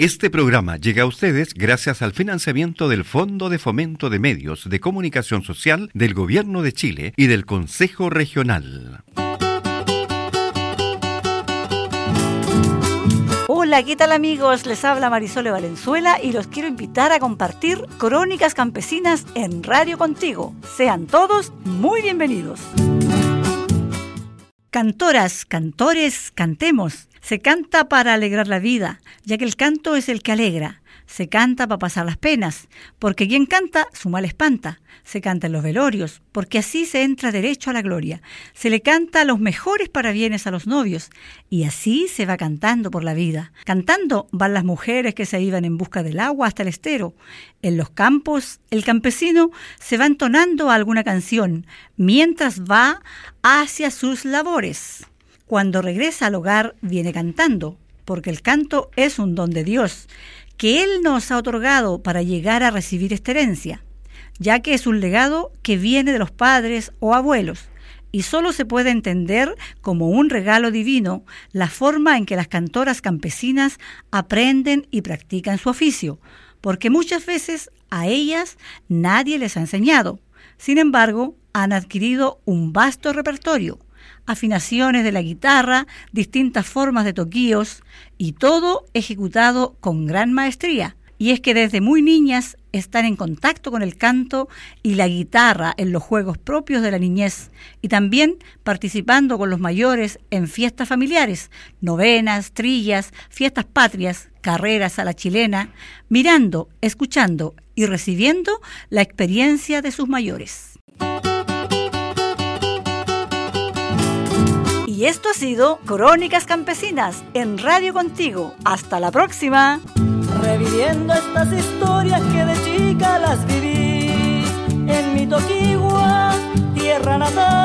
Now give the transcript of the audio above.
Este programa llega a ustedes gracias al financiamiento del Fondo de Fomento de Medios de Comunicación Social del Gobierno de Chile y del Consejo Regional. Hola, ¿qué tal amigos? Les habla Marisol Valenzuela y los quiero invitar a compartir Crónicas Campesinas en Radio Contigo. Sean todos muy bienvenidos. Cantoras, cantores, cantemos. Se canta para alegrar la vida, ya que el canto es el que alegra. Se canta para pasar las penas, porque quien canta, su mal espanta. Se canta en los velorios, porque así se entra derecho a la gloria. Se le canta los mejores parabienes a los novios, y así se va cantando por la vida. Cantando van las mujeres que se iban en busca del agua hasta el estero. En los campos, el campesino se va entonando alguna canción, mientras va hacia sus labores. Cuando regresa al hogar, viene cantando, porque el canto es un don de Dios, que Él nos ha otorgado para llegar a recibir esta herencia, ya que es un legado que viene de los padres o abuelos, y solo se puede entender como un regalo divino la forma en que las cantoras campesinas aprenden y practican su oficio, porque muchas veces a ellas nadie les ha enseñado. Sin embargo, han adquirido un vasto repertorio, afinaciones de la guitarra, distintas formas de toquíos y todo ejecutado con gran maestría. Y es que desde muy niñas están en contacto con el canto y la guitarra en los juegos propios de la niñez y también participando con los mayores en fiestas familiares, novenas, trillas, fiestas patrias, carreras a la chilena, mirando, escuchando y recibiendo la experiencia de sus mayores. Y esto ha sido Crónicas Campesinas en Radio Contigo. ¡Hasta la próxima! Reviviendo estas historias que de chica las viví en mi Toquigua, tierra natal.